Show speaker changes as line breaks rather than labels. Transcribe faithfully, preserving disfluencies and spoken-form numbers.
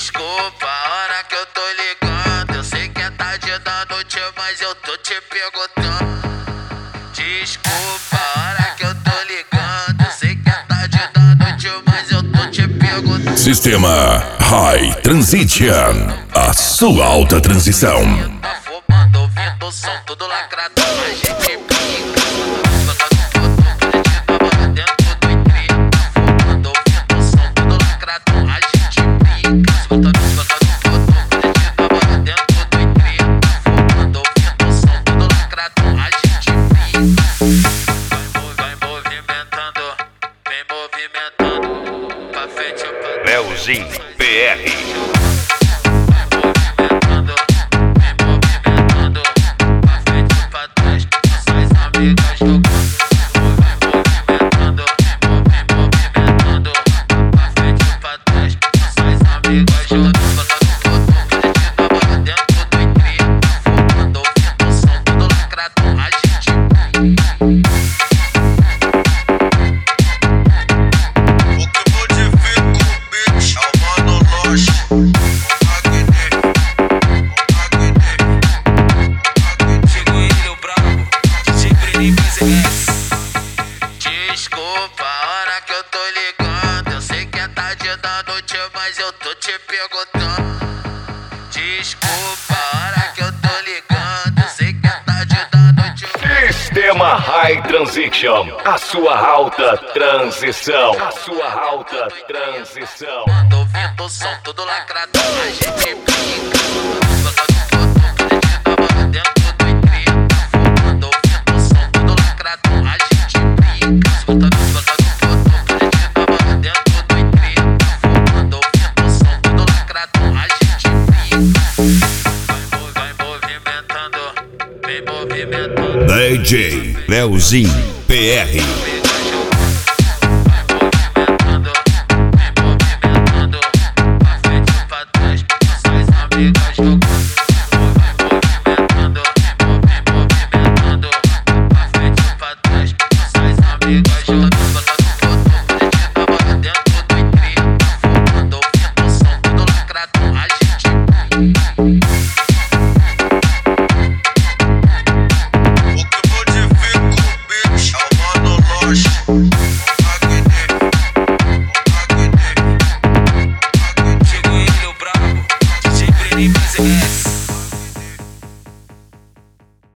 Desculpa a hora que eu tô ligando. Eu sei que é tarde da noite, mas eu tô te perguntando. Desculpa a hora que eu tô ligando. Eu sei que é tarde da noite, mas eu tô te perguntando.
Sistema High Transition, a sua alta transição.
Tá fumando, ouvindo o som, tudo lacradão. A gente pica.
Leozinho P R.
Desculpa a hora que eu tô ligando. Eu sei que é tarde da noite, mas eu tô te perguntando. Desculpa a hora que eu tô ligando. Eu sei que é tarde da noite.
Sistema High Transition, a sua alta transição. A sua alta transição.
Tô ouvindo o som, tudo lacradão. A gente pica.
D J Leozinho P R.
Amigas,